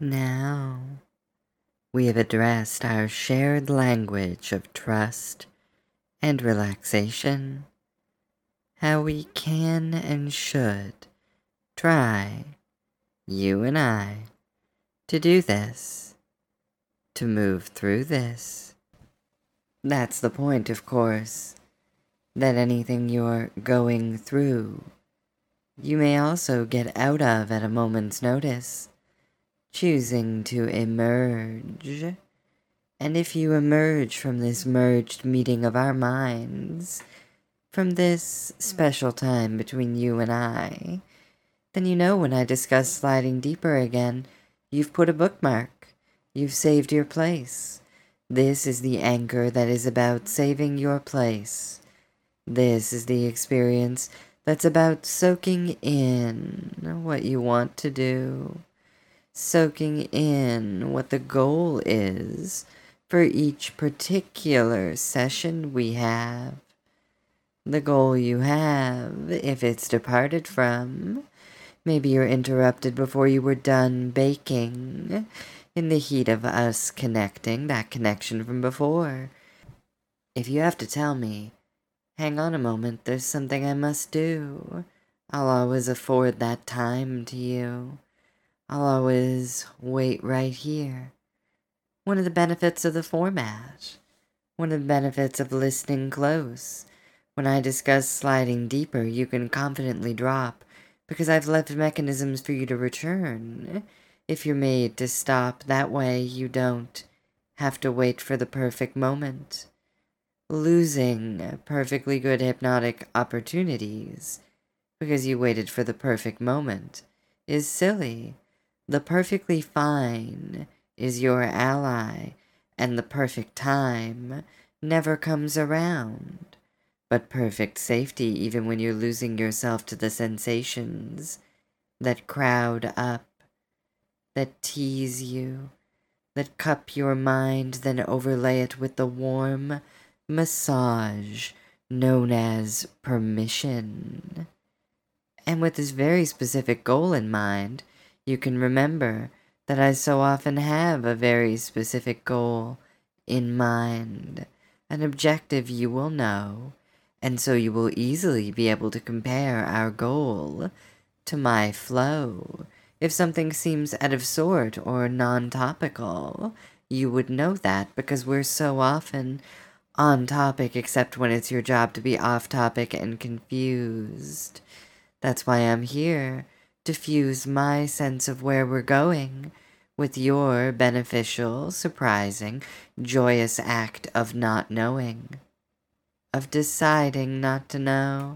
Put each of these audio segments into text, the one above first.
Now we have addressed our shared language of trust and relaxation, how we can and should try, you and I, to do this, to move through this. That's the point, of course, that anything you're going through, you may also get out of at a moment's notice, choosing to emerge. And if you emerge from this merged meeting of our minds, from this special time between you and I, then you know when I discuss sliding deeper again, you've put a bookmark. You've saved your place. This is the anchor that is about saving your place. This is the experience that's about soaking in what you want to do, soaking in what the goal is for each particular session we have. The goal you have, if it's departed from, maybe you're interrupted before you were done baking, in the heat of us connecting, that connection from before. If you have to tell me, hang on a moment, there's something I must do, I'll always afford that time to you. I'll always wait right here. One of the benefits of the format, one of the benefits of listening close. When I discuss sliding deeper, you can confidently drop, because I've left mechanisms for you to return. If you're made to stop, that way you don't have to wait for the perfect moment. Losing perfectly good hypnotic opportunities because you waited for the perfect moment is silly. The perfectly fine is your ally, and the perfect time never comes around. But perfect safety, even when you're losing yourself to the sensations that crowd up, that tease you, that cup your mind, then overlay it with the warm massage known as permission. And with this very specific goal in mind, you can remember that I so often have a very specific goal in mind, an objective you will know, and so you will easily be able to compare our goal to my flow. If something seems out of sort or non-topical, you would know that because we're so often on topic except when it's your job to be off topic and confused. That's why I'm here, to fuse my sense of where we're going with your beneficial, surprising, joyous act of not knowing, of deciding not to know,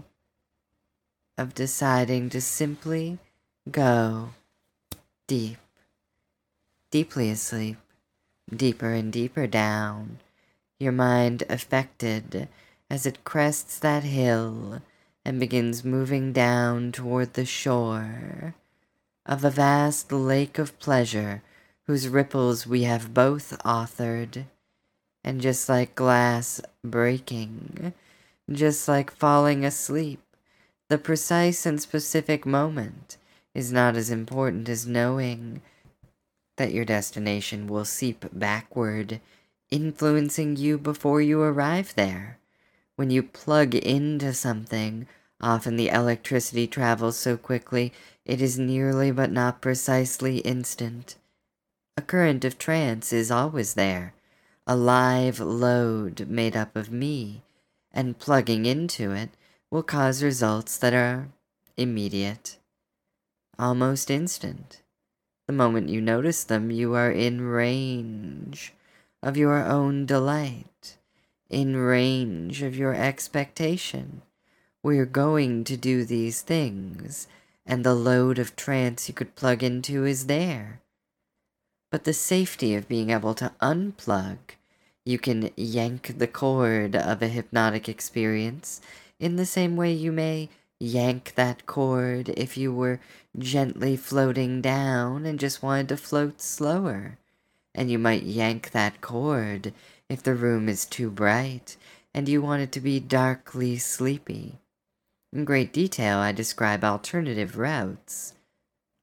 of deciding to simply go deep, deeply asleep, deeper and deeper down, your mind affected as it crests that hill and begins moving down toward the shore of a vast lake of pleasure whose ripples we have both authored. And just like glass breaking, just like falling asleep, the precise and specific moment is not as important as knowing that your destination will seep backward, influencing you before you arrive there. When you plug into something, often the electricity travels so quickly it is nearly but not precisely instant. A current of trance is always there, a live load made up of me, and plugging into it will cause results that are immediate, almost instant. The moment you notice them, you are in range of your own delight, in range of your expectation. We're going to do these things, and the load of trance you could plug into is there. But the safety of being able to unplug, you can yank the cord of a hypnotic experience in the same way you may yank that cord if you were gently floating down and just wanted to float slower. And you might yank that cord if the room is too bright and you want it to be darkly sleepy. In great detail, I describe alternative routes.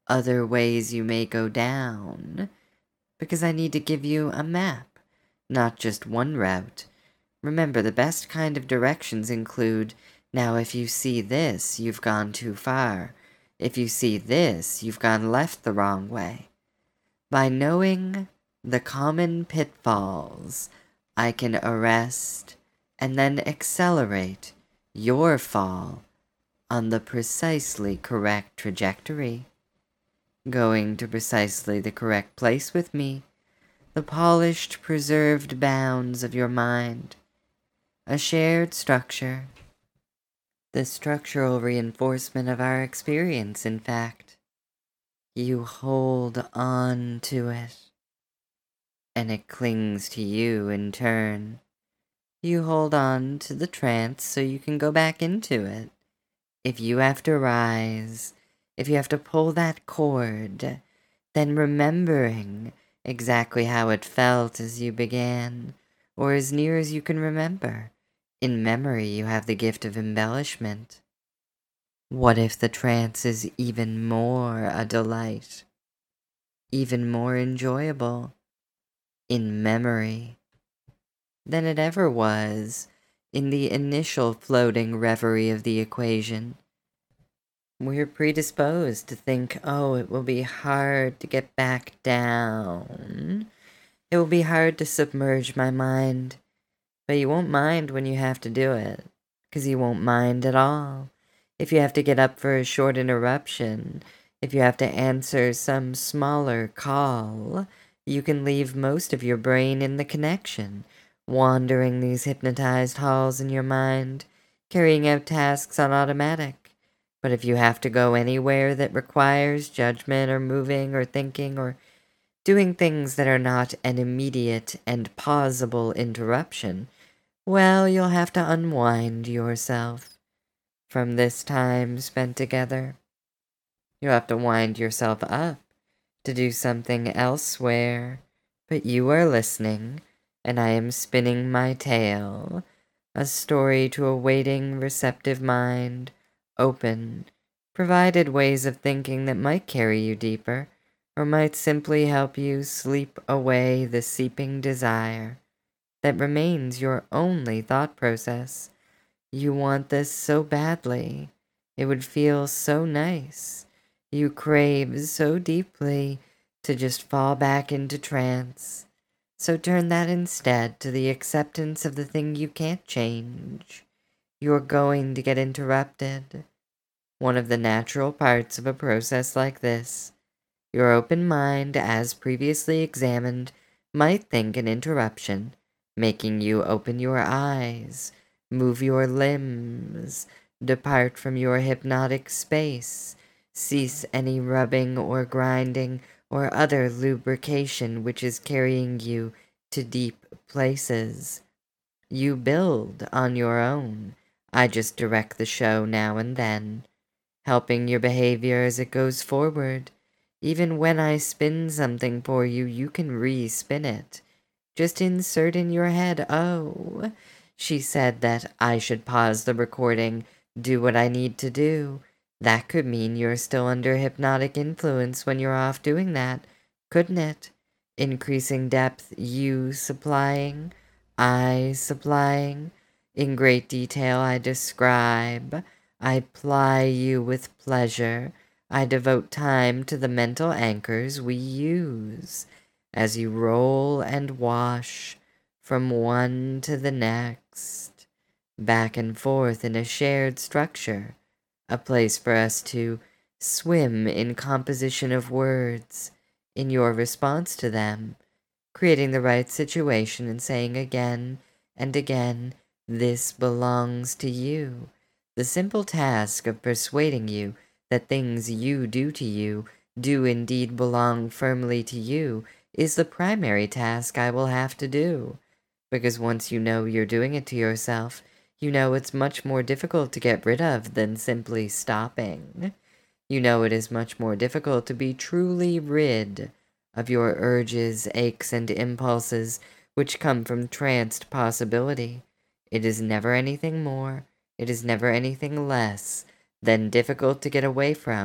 other ways you may go down, because I need to give you a map, not just one route. Remember, the best kind of directions include, now if you see this, you've gone too far. If you see this, you've gone left the wrong way. By knowing the common pitfalls, I can arrest and then accelerate your fall on the precisely correct trajectory. Going to precisely the correct place with me, the polished, preserved bounds of your mind, a shared structure, the structural reinforcement of our experience, in fact. You hold on to it, and it clings to you in turn. You hold on to the trance so you can go back into it. If you have to rise, if you have to pull that cord, then remembering exactly how it felt as you began, or as near as you can remember. In memory, you have the gift of embellishment. What if the trance is even more a delight, even more enjoyable in memory than it ever was in the initial floating reverie of the equation? We're predisposed to think, oh, it will be hard to get back down. It will be hard to submerge my mind. But you won't mind when you have to do it, because you won't mind at all. If you have to get up for a short interruption, if you have to answer some smaller call, you can leave most of your brain in the connection, wandering these hypnotized halls in your mind, carrying out tasks on automatic. But if you have to go anywhere that requires judgment or moving or thinking or doing things that are not an immediate and pausable interruption, well, you'll have to unwind yourself from this time spent together. You'll have to wind yourself up to do something elsewhere. But you are listening, and I am spinning my tale, a story to a waiting, receptive mind, open, provided ways of thinking that might carry you deeper, or might simply help you sleep away the seeping desire that remains your only thought process. You want this so badly. It would feel so nice. You crave so deeply to just fall back into trance. So turn that instead to the acceptance of the thing you can't change. You're going to get interrupted. One of the natural parts of a process like this. Your open mind, as previously examined, might think an interruption, making you open your eyes, move your limbs, depart from your hypnotic space, cease any rubbing or grinding or other lubrication which is carrying you to deep places. You build on your own. I just direct the show now and then, helping your behavior as it goes forward. Even when I spin something for you, you can re-spin it. Just insert in your head, oh, she said that I should pause the recording, do what I need to do. That could mean you're still under hypnotic influence when you're off doing that, couldn't it? Increasing depth, you supplying, I supplying. In great detail I describe, I ply you with pleasure. I devote time to the mental anchors we use as you roll and wash from one to the next, back and forth in a shared structure, a place for us to swim in composition of words, in your response to them, creating the right situation and saying again and again, this belongs to you. The simple task of persuading you that things you do to you do indeed belong firmly to you is the primary task I will have to do. Because once you know you're doing it to yourself, you know it's much more difficult to get rid of than simply stopping. You know it is much more difficult to be truly rid of your urges, aches, and impulses which come from tranced possibility. It is never anything more, it is never anything less than difficult to get away from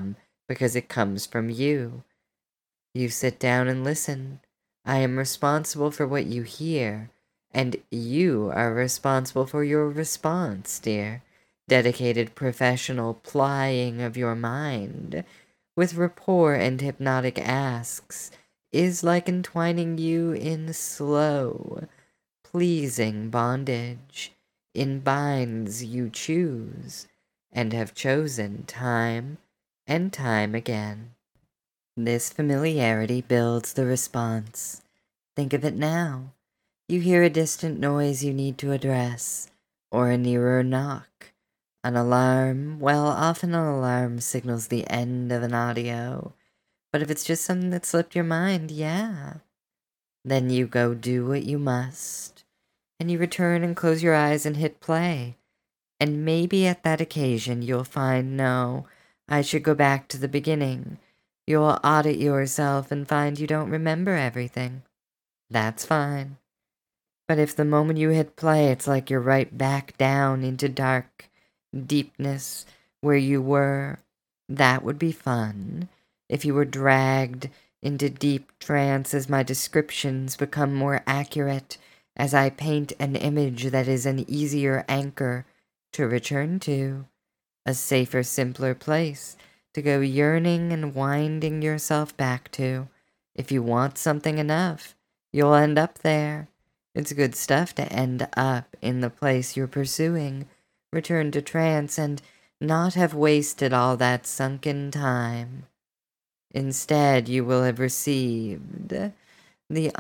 because it comes from you. You sit down and listen. I am responsible for what you hear, and you are responsible for your response, dear. Dedicated professional plying of your mind with rapport and hypnotic asks is like entwining you in slow, pleasing bondage in binds you choose and have chosen time and time again. This familiarity builds the response. Think of it now. You hear a distant noise you need to address, or a nearer knock. An alarm, well, often an alarm signals the end of an audio. But if it's just something that slipped your mind, yeah. Then you go do what you must. And you return and close your eyes and hit play. And maybe at that occasion you'll find, no, I should go back to the beginning. You'll audit yourself and find you don't remember everything. That's fine. But if the moment you hit play, it's like you're right back down into dark deepness where you were, that would be fun. If you were dragged into deep trance as my descriptions become more accurate, as I paint an image that is an easier anchor to return to, a safer, simpler place to go yearning and winding yourself back to. If you want something enough, you'll end up there. It's good stuff to end up in the place you're pursuing, return to trance, and not have wasted all that sunken time. Instead, you will have received the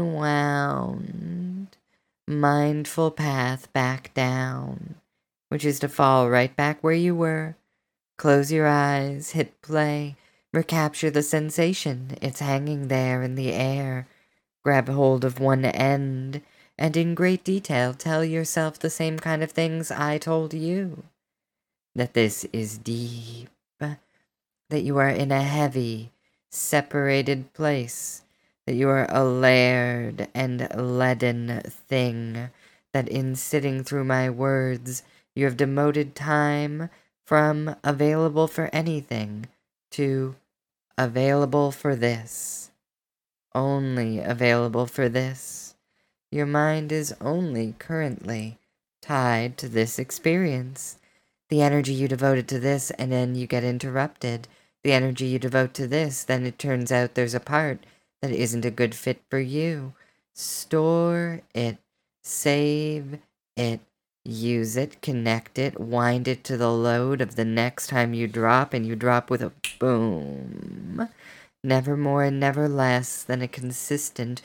unwound, mindful path back down, which is to fall right back where you were. Close your eyes, hit play, recapture the sensation. It's hanging there in the air. Grab hold of one end, and in great detail tell yourself the same kind of things I told you. That this is deep, that you are in a heavy, separated place, that you are a layered and leaden thing, that in sitting through my words you have demoted time from available for anything to available for this. Only available for this. Your mind is only currently tied to this experience. The energy you devoted to this, and then you get interrupted. The energy you devote to this, then it turns out there's a part that isn't a good fit for you. Store it, save it, use it, connect it, wind it to the load of the next time you drop, and you drop with a boom. Never more and never less than a consistent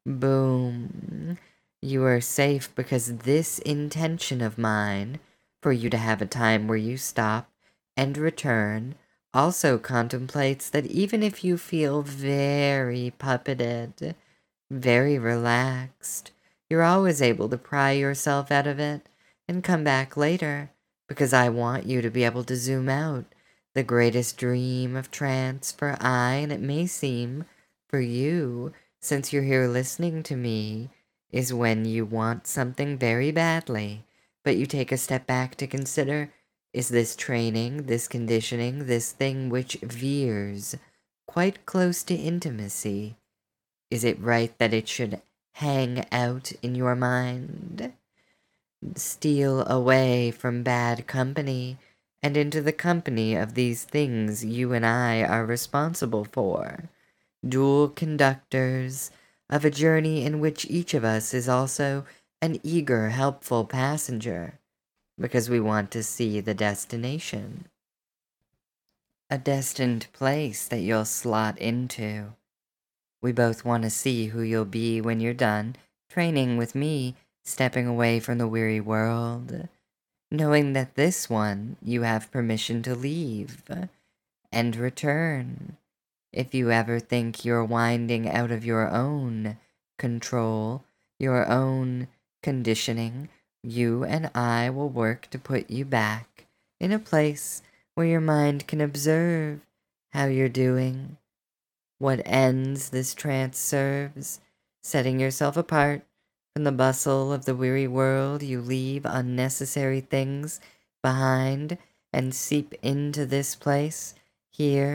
boom. You are safe because this intention of mine, for you to have a time where you stop and return, also contemplates that even if you feel very puppeted, very relaxed, you're always able to pry yourself out of it and come back later, because I want you to be able to zoom out. The greatest dream of trance for I, and it may seem for you, since you're here listening to me, is when you want something very badly, but you take a step back to consider, is this training, this conditioning, this thing which veers quite close to intimacy, is it right that it should hang out in your mind? Steal away from bad company and into the company of these things you and I are responsible for, dual conductors of a journey in which each of us is also an eager, helpful passenger, because we want to see the destination. A destined place that you'll slot into. We both want to see who you'll be when you're done training with me, stepping away from the weary world, knowing that this one you have permission to leave and return. If you ever think you're winding out of your own control, your own conditioning, you and I will work to put you back in a place where your mind can observe how you're doing, what ends this trance serves, setting yourself apart from the bustle of the weary world. You leave unnecessary things behind and seep into this place, here,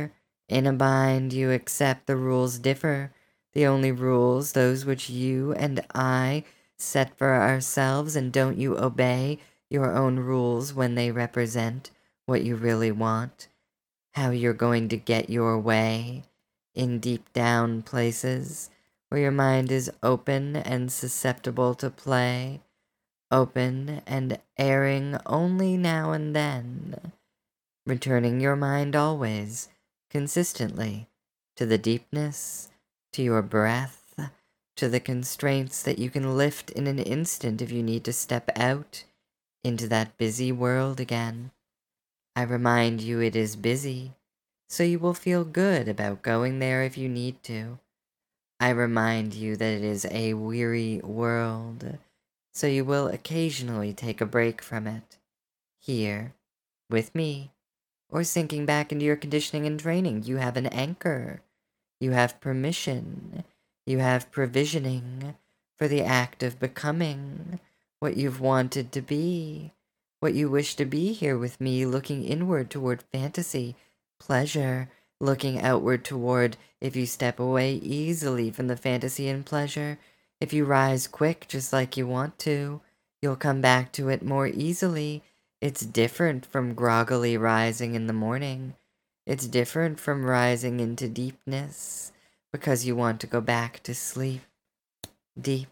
In a bind, you accept the rules differ, the only rules, those which you and I set for ourselves, and don't you obey your own rules when they represent what you really want, how you're going to get your way in deep down places where your mind is open and susceptible to play, open and erring only now and then, returning your mind always, consistently, to the deepness, to your breath, to the constraints that you can lift in an instant if you need to step out into that busy world again. I remind you it is busy, so you will feel good about going there if you need to. I remind you that it is a weary world, so you will occasionally take a break from it. Here, with me, or sinking back into your conditioning and training, you have an anchor. You have permission. You have provisioning for the act of becoming what you've wanted to be, what you wish to be here with me, looking inward toward fantasy, pleasure, looking outward toward if you step away easily from the fantasy and pleasure, if you rise quick just like you want to, you'll come back to it more easily. It's different from groggily rising in the morning. It's different from rising into deepness because you want to go back to sleep deep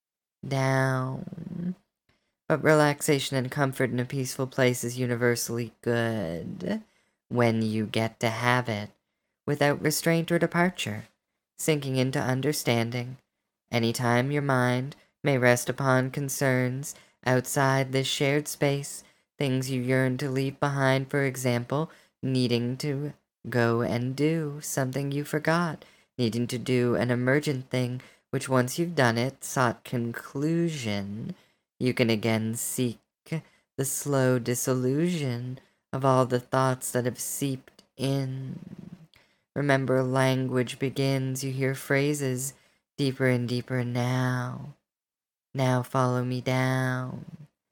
down. But relaxation and comfort in a peaceful place is universally good when you get to have it without restraint or departure, sinking into understanding. Anytime your mind may rest upon concerns outside this shared space, things you yearn to leave behind, for example, needing to go and do something you forgot, needing to do an emergent thing, which once you've done it, sought conclusion, you can again seek the slow dissolution of all the thoughts that have seeped in. Remember, language begins, you hear phrases deeper and deeper now. Now follow me down,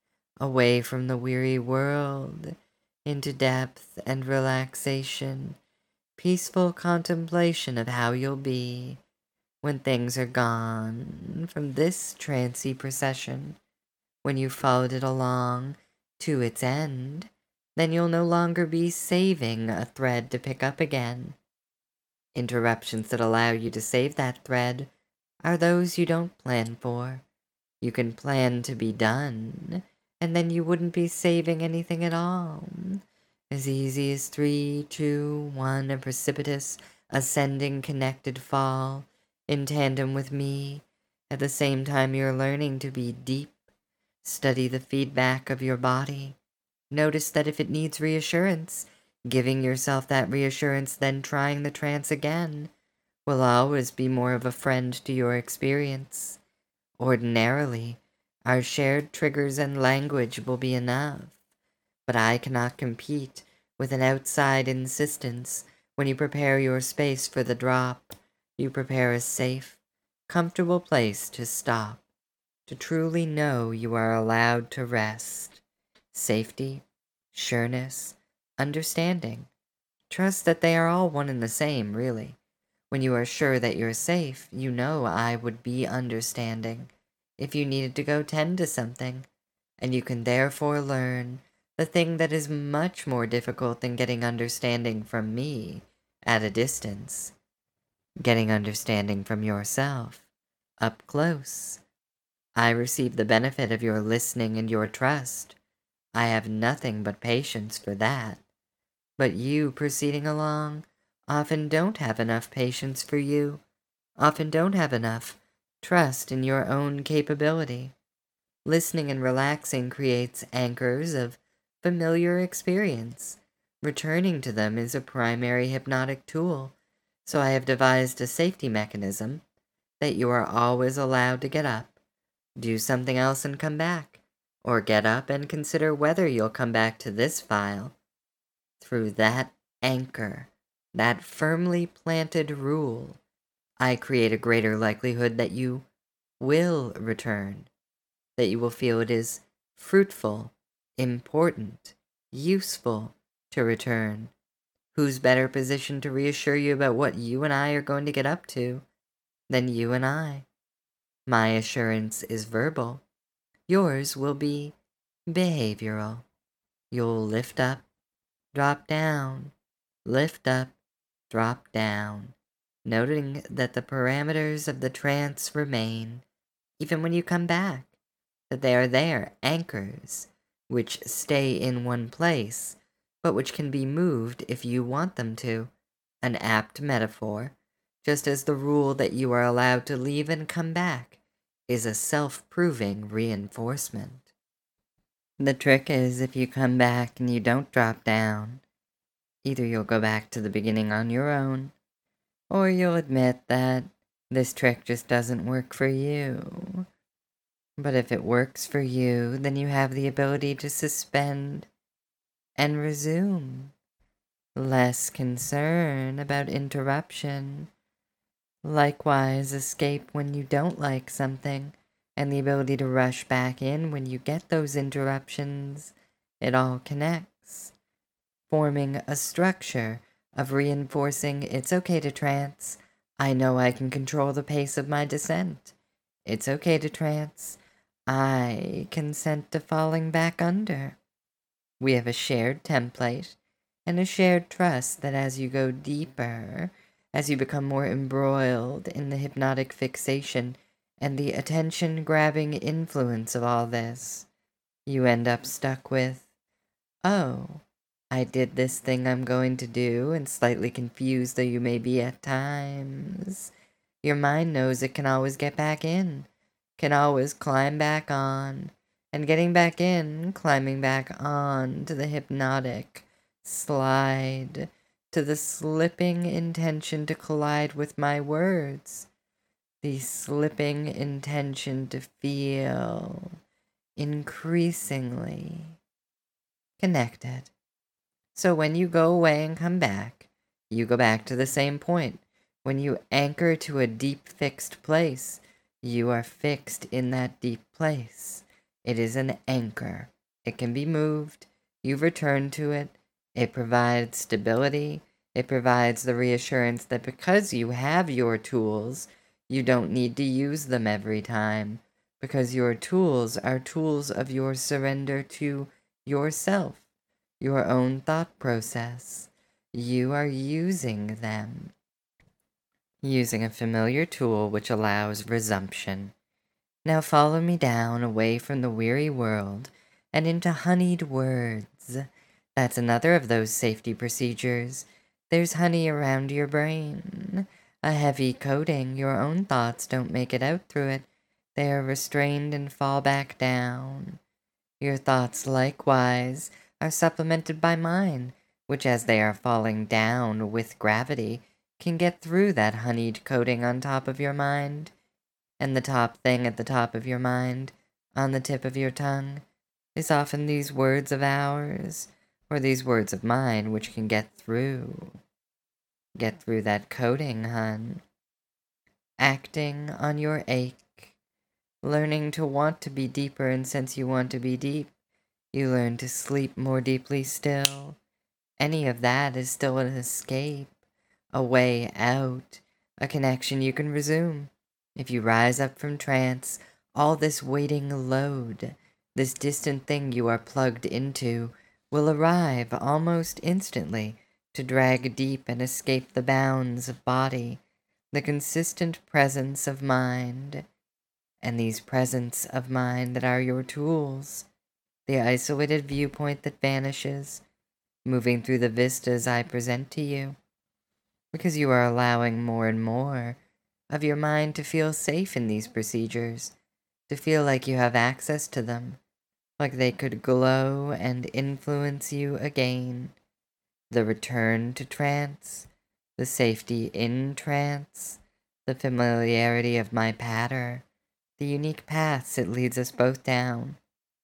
away from the weary world, into depth and relaxation, peaceful contemplation of how you'll be when things are gone from this trancy procession. When you've followed it along to its end, then you'll no longer be saving a thread to pick up again. Interruptions that allow you to save that thread are those you don't plan for. You can plan to be done, and then you wouldn't be saving anything at all. As easy as 3, 2, 1, a precipitous, ascending, connected fall, in tandem with me, at the same time you're learning to be deep. Study the feedback of your body. Notice that if it needs reassurance, giving yourself that reassurance, then trying the trance again, will always be more of a friend to your experience. Ordinarily, our shared triggers and language will be enough, but I cannot compete with an outside insistence. When you prepare your space for the drop, you prepare a safe, comfortable place to stop, to truly know you are allowed to rest. Safety, sureness, understanding. Trust that they are all one and the same, really. When you are sure that you're safe, you know I would be understanding if you needed to go tend to something, and you can therefore learn the thing that is much more difficult than getting understanding from me at a distance, getting understanding from yourself up close. I receive the benefit of your listening and your trust. I have nothing but patience for that. But you proceeding along often don't have enough patience for you, often don't have enough trust in your own capability. Listening and relaxing creates anchors of familiar experience. Returning to them is a primary hypnotic tool, so I have devised a safety mechanism that you are always allowed to get up, do something else and come back, or get up and consider whether you'll come back to this file. Through that anchor, that firmly planted rule, I create a greater likelihood that you will return, that you will feel it is fruitful, important, useful to return. Who's better positioned to reassure you about what you and I are going to get up to than you and I? My assurance is verbal. Yours will be behavioral. You'll lift up, drop down, lift up, drop down, noting that the parameters of the trance remain, even when you come back, that they are there, anchors, which stay in one place, but which can be moved if you want them to. An apt metaphor, just as the rule that you are allowed to leave and come back is a self-proving reinforcement. The trick is if you come back and you don't drop down, either you'll go back to the beginning on your own, or you'll admit that this trick just doesn't work for you. But if it works for you, then you have the ability to suspend and resume. Less concern about interruption. Likewise, escape when you don't like something, and the ability to rush back in when you get those interruptions. It all connects, forming a structure of reinforcing it's okay to trance. I know I can control the pace of my descent. It's okay to trance. I consent to falling back under. We have a shared template and a shared trust that as you go deeper, as you become more embroiled in the hypnotic fixation and the attention-grabbing influence of all this, you end up stuck with, oh, I did this thing I'm going to do, and slightly confused though you may be at times. Your mind knows it can always get back in, can always climb back on, and getting back in, climbing back on to the hypnotic slide, to the slipping intention to collide with my words, the slipping intention to feel increasingly connected. So when you go away and come back, you go back to the same point. When you anchor to a deep fixed place, you are fixed in that deep place. It is an anchor. It can be moved. You return to it. It provides stability. It provides the reassurance that because you have your tools, you don't need to use them every time, because your tools are tools of your surrender to yourself, your own thought process. You are using them. Using a familiar tool which allows resumption. Now follow me down away from the weary world and into honeyed words. That's another of those safety procedures. There's honey around your brain. A heavy coating, your own thoughts don't make it out through it. They are restrained and fall back down. Your thoughts likewise are supplemented by mine, which as they are falling down with gravity, can get through that honeyed coating on top of your mind. And the top thing at the top of your mind, on the tip of your tongue, is often these words of ours, or these words of mine, which can get through. Get through that coating, hun. Acting on your ache. Learning to want to be deeper, and since you want to be deep, you learn to sleep more deeply still. Any of that is still an escape, a way out, a connection you can resume. If you rise up from trance, all this waiting load, this distant thing you are plugged into, will arrive almost instantly to drag deep and escape the bounds of body, the consistent presence of mind. And these presence of mind that are your tools, the isolated viewpoint that vanishes, moving through the vistas I present to you, because you are allowing more and more of your mind to feel safe in these procedures, to feel like you have access to them, like they could glow and influence you again. The return to trance, the safety in trance, the familiarity of my patter, the unique paths it leads us both down.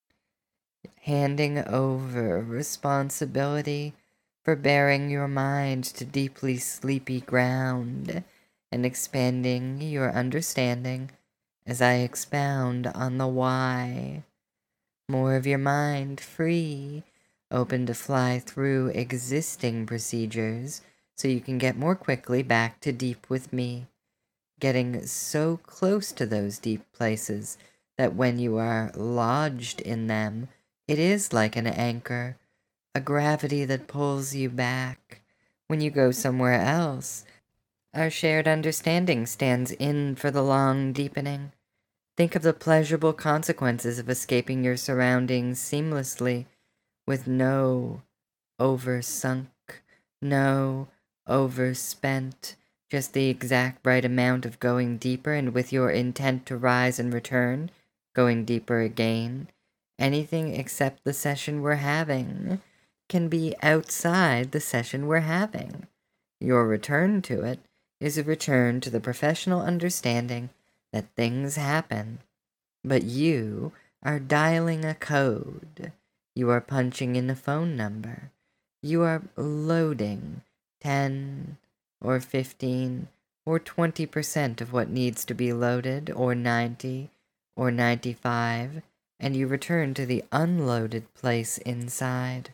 Handing over responsibility for bearing your mind to deeply sleepy ground and expanding your understanding as I expound on the why. More of your mind free open to fly through existing procedures so you can get more quickly back to deep with me, getting so close to those deep places that when you are lodged in them, it is like an anchor, a gravity that pulls you back. When you go somewhere else, our shared understanding stands in for the long deepening. Think of the pleasurable consequences of escaping your surroundings seamlessly with no oversunk, no overspent, just the exact right amount of going deeper and with your intent to rise and return, going deeper again. Anything except the session we're having can be outside the session we're having. Your return to it is a return to the professional understanding that things happen, but you are dialing a code. You are punching in a phone number. You are loading 10 or 15 or 20% of what needs to be loaded, or 90 or 95, and you return to the unloaded place inside.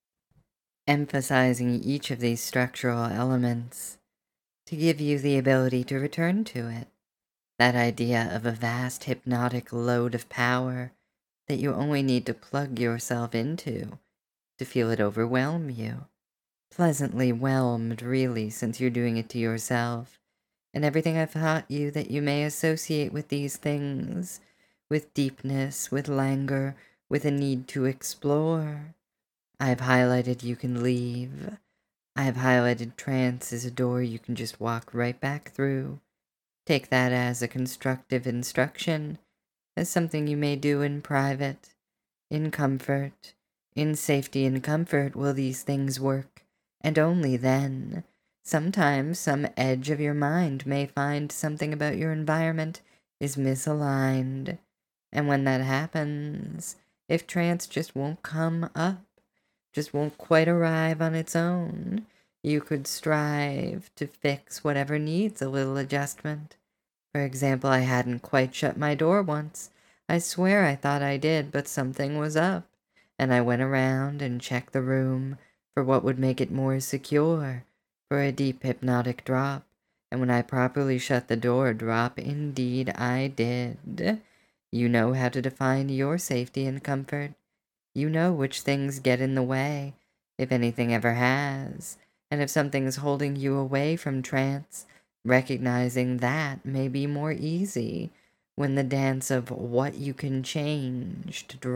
Emphasizing each of these structural elements to give you the ability to return to it. That idea of a vast hypnotic load of power that you only need to plug yourself into to feel it overwhelm you. Pleasantly whelmed, really, since you're doing it to yourself. And everything I've taught you that you may associate with these things, with deepness, with languor, with a need to explore. I've highlighted you can leave. I've highlighted trance as a door you can just walk right back through. Take that as a constructive instruction, as something you may do in private, in comfort. In safety and comfort will these things work, and only then. Sometimes some edge of your mind may find something about your environment is misaligned, and when that happens, if trance just won't come up, just won't quite arrive on its own, you could strive to fix whatever needs a little adjustment. For example, I hadn't quite shut my door once. I swear I thought I did, but something was up, and I went around and checked the room for what would make it more secure for a deep hypnotic drop, and when I properly shut the door, drop indeed I did. You know how to define your safety and comfort. You know which things get in the way, if anything ever has, and if something's holding you away from trance, recognizing that may be more easy when the dance of what you can change to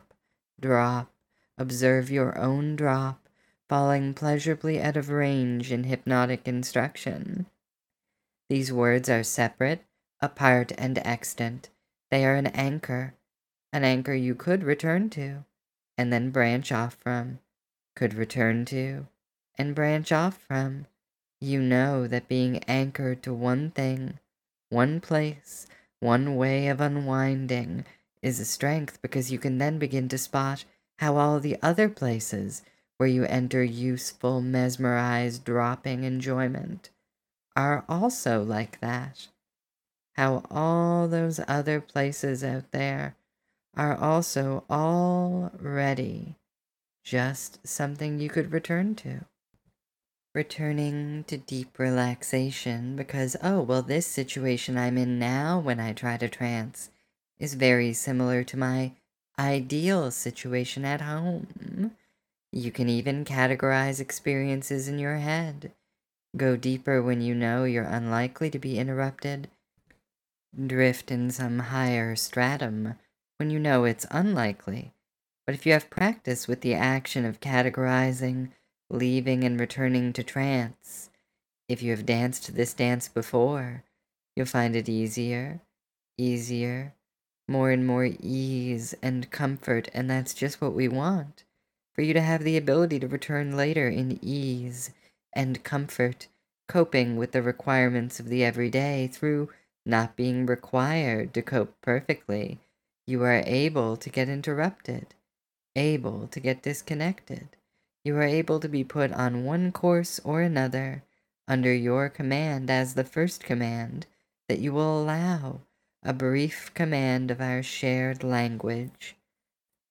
drop, observe your own drop, falling pleasurably out of range in hypnotic instruction. These words are separate, apart, and extant. They are an anchor you could return to and then branch off from, could return to, and branch off from. You know that being anchored to one thing, one place, one way of unwinding is a strength because you can then begin to spot how all the other places where you enter useful, mesmerized, dropping enjoyment are also like that. How all those other places out there are also already just something you could return to. Returning to deep relaxation because, oh, well, this situation I'm in now when I try to trance is very similar to my ideal situation at home. You can even categorize experiences in your head. Go deeper when you know you're unlikely to be interrupted. Drift in some higher stratum when you know it's unlikely. But if you have practice with the action of categorizing, leaving, and returning to trance, if you have danced this dance before, you'll find it easier, more and more ease and comfort, and that's just what we want. For you to have the ability to return later in ease and comfort, coping with the requirements of the everyday through not being required to cope perfectly. You are able to get interrupted, able to get disconnected. You are able to be put on one course or another under your command as the first command that you will allow, a brief command of our shared language.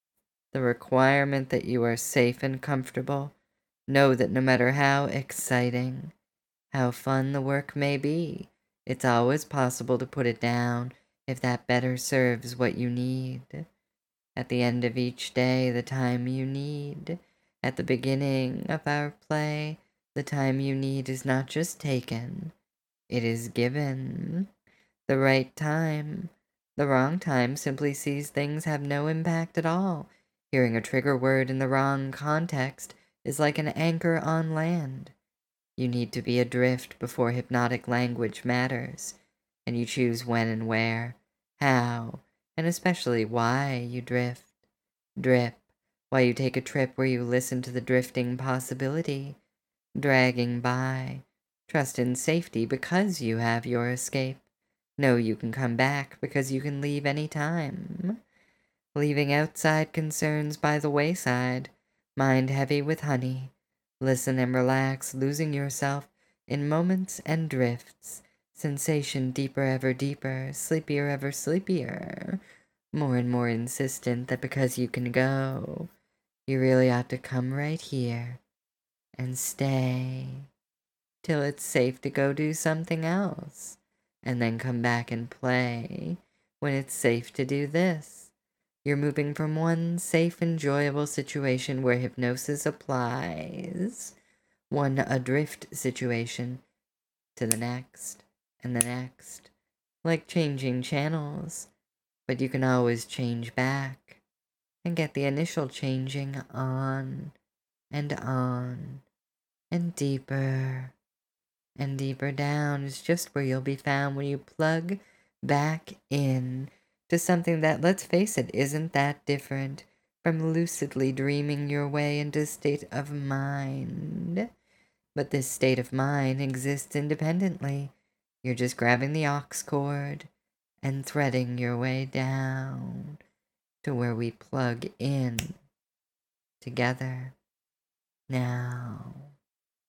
the requirement that you are safe and comfortable. Know that no matter how exciting, how fun the work may be, it's always possible to put it down if that better serves what you need. At the end of each day, the time you need. At the beginning of our play, the time you need is not just taken, it is given. The right time. The wrong time simply sees things have no impact at all. Hearing a trigger word in the wrong context is like an anchor on land. You need to be adrift before hypnotic language matters, and you choose when and where, how, and especially why you drift. Drip, while you take a trip where you listen to the drifting possibility, dragging by. Trust in safety because you have your escape. Know you can come back because you can leave any time. Leaving outside concerns by the wayside, mind heavy with honey. Listen and relax, losing yourself in moments and drifts. Sensation deeper, ever deeper, sleepier, ever sleepier. More and more insistent that because you can go, you really ought to come right here and stay till it's safe to go do something else, and then come back and play when it's safe to do this. You're moving from one safe, enjoyable situation where hypnosis applies, one adrift situation, to the next and the next, like changing channels, but you can always change back and get the initial changing on and deeper and deeper down is just where you'll be found when you plug back in to something that, let's face it, isn't that different from lucidly dreaming your way into a state of mind. But this state of mind exists independently. You're just grabbing the aux cord and threading your way down to where we plug in together now.